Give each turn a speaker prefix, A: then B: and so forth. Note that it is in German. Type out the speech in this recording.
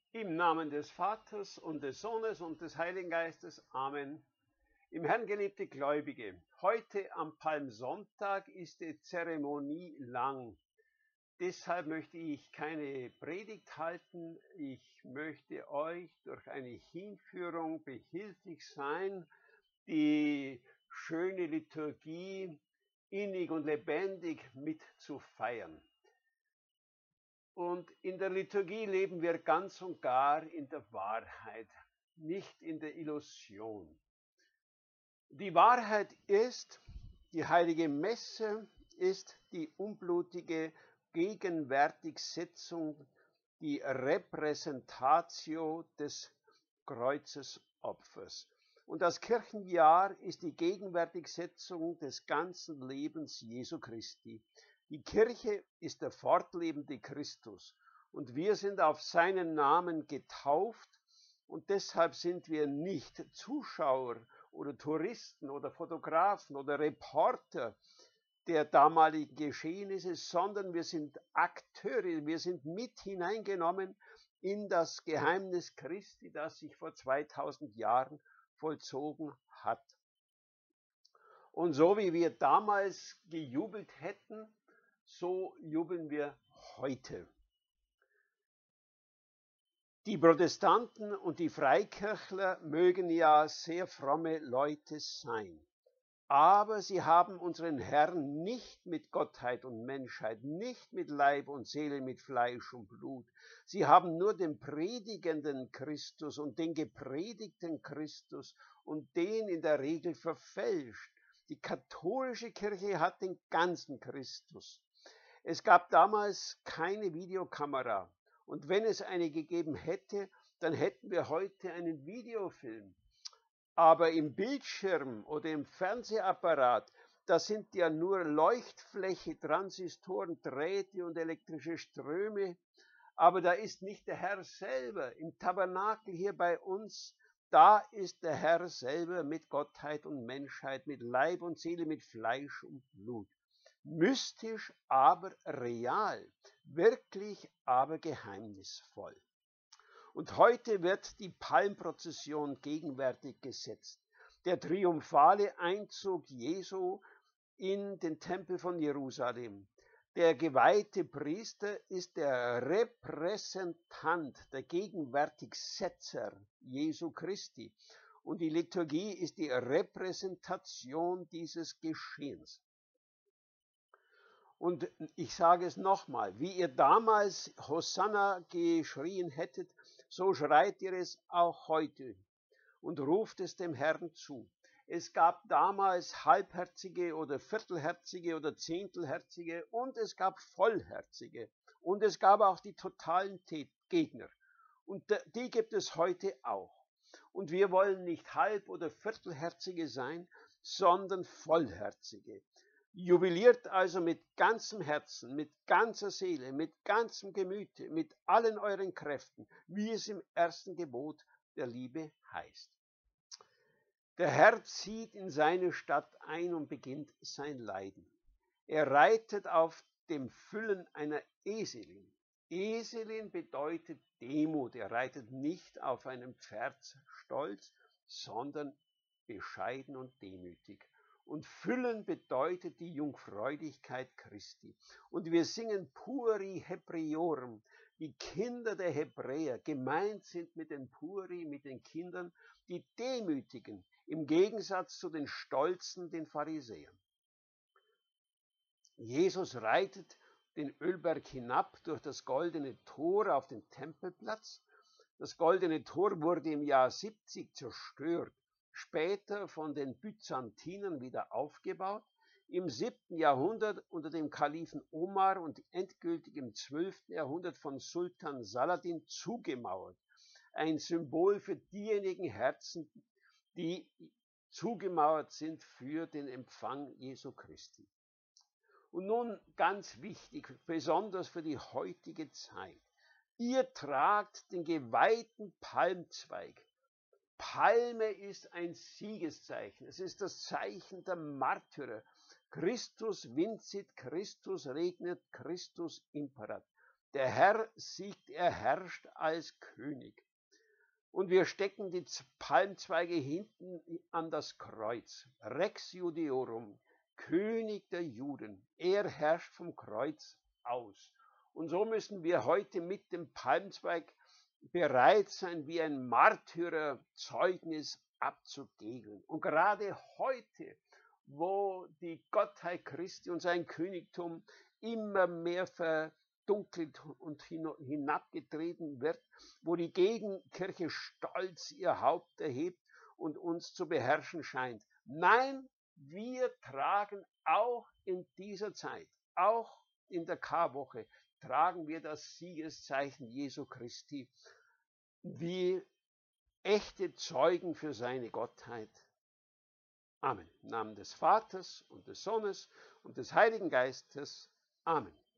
A: Im Namen des Vaters und des Sohnes und des Heiligen Geistes. Amen. Im Herrn geliebte Gläubige, heute am Palmsonntag ist die Zeremonie lang. Deshalb möchte ich keine Predigt halten. Ich möchte euch durch eine Hinführung behilflich sein, die schöne Liturgie innig und lebendig mitzufeiern. Und in der Liturgie leben wir ganz und gar in der Wahrheit, nicht in der Illusion. Die Wahrheit ist, die heilige Messe ist die unblutige Gegenwärtigsetzung, die Repräsentatio des Kreuzesopfers. Und das Kirchenjahr ist die Gegenwärtigsetzung des ganzen Lebens Jesu Christi. Die Kirche ist der fortlebende Christus und wir sind auf seinen Namen getauft und deshalb sind wir nicht Zuschauer oder Touristen oder Fotografen oder Reporter der damaligen Geschehnisse, sondern wir sind Akteure, wir sind mit hineingenommen in das Geheimnis Christi, das sich vor 2000 Jahren vollzogen hat. Und so wie wir damals gejubelt hätten, so jubeln wir heute. Die Protestanten und die Freikirchler mögen ja sehr fromme Leute sein, aber sie haben unseren Herrn nicht mit Gottheit und Menschheit, nicht mit Leib und Seele, mit Fleisch und Blut. Sie haben nur den predigenden Christus und den gepredigten Christus und den in der Regel verfälscht. Die katholische Kirche hat den ganzen Christus. Es gab damals keine Videokamera und wenn es eine gegeben hätte, dann hätten wir heute einen Videofilm. Aber im Bildschirm oder im Fernsehapparat, das sind ja nur Leuchtfläche, Transistoren, Drähte und elektrische Ströme. Aber da ist nicht der Herr selber. Im Tabernakel hier bei uns, da ist der Herr selber mit Gottheit und Menschheit, mit Leib und Seele, mit Fleisch und Blut. Mystisch, aber real, wirklich, aber geheimnisvoll. Und heute wird die Palmprozession gegenwärtig gesetzt. Der triumphale Einzug Jesu in den Tempel von Jerusalem. Der geweihte Priester ist der Repräsentant, der Gegenwärtigsetzer Jesu Christi. Und die Liturgie ist die Repräsentation dieses Geschehens. Und ich sage es nochmal, wie ihr damals Hosanna geschrien hättet, so schreit ihr es auch heute und ruft es dem Herrn zu. Es gab damals Halbherzige oder Viertelherzige oder Zehntelherzige und es gab Vollherzige und es gab auch die totalen Gegner. Und die gibt es heute auch. Und wir wollen nicht Halb- oder Viertelherzige sein, sondern Vollherzige. Jubiliert also mit ganzem Herzen, mit ganzer Seele, mit ganzem Gemüte, mit allen euren Kräften, wie es im ersten Gebot der Liebe heißt. Der Herr zieht in seine Stadt ein und beginnt sein Leiden. Er reitet auf dem Füllen einer Eselin. Eselin bedeutet Demut. Er reitet nicht auf einem Pferdstolz, sondern bescheiden und demütig. Und Füllen bedeutet die Jungfräulichkeit Christi. Und wir singen Puri Hebriorum, die Kinder der Hebräer. Gemeint sind mit den Puri, mit den Kindern, die Demütigen, im Gegensatz zu den Stolzen, den Pharisäern. Jesus reitet den Ölberg hinab durch das goldene Tor auf den Tempelplatz. Das goldene Tor wurde im Jahr 70 zerstört, später von den Byzantinern wieder aufgebaut, im 7. Jahrhundert unter dem Kalifen Omar und endgültig im 12. Jahrhundert von Sultan Saladin zugemauert. Ein Symbol für diejenigen Herzen, die zugemauert sind für den Empfang Jesu Christi. Und nun ganz wichtig, besonders für die heutige Zeit. Ihr tragt den geweihten Palmzweig. Palme ist ein Siegeszeichen. Es ist das Zeichen der Märtyrer. Christus vincit, Christus regnet, Christus imperat. Der Herr siegt, er herrscht als König. Und wir stecken die Palmzweige hinten an das Kreuz. Rex Judeorum, König der Juden. Er herrscht vom Kreuz aus. Und so müssen wir heute mit dem Palmzweig bereit sein, wie ein Märtyrer Zeugnis abzugeben. Und gerade heute, wo die Gottheit Christi und sein Königtum immer mehr verdunkelt und hinabgetreten wird, wo die Gegenkirche stolz ihr Haupt erhebt und uns zu beherrschen scheint. Nein, wir tragen auch in dieser Zeit, auch in der Karwoche, tragen wir das Siegeszeichen Jesu Christi wie echte Zeugen für seine Gottheit. Amen. Im Namen des Vaters und des Sohnes und des Heiligen Geistes. Amen.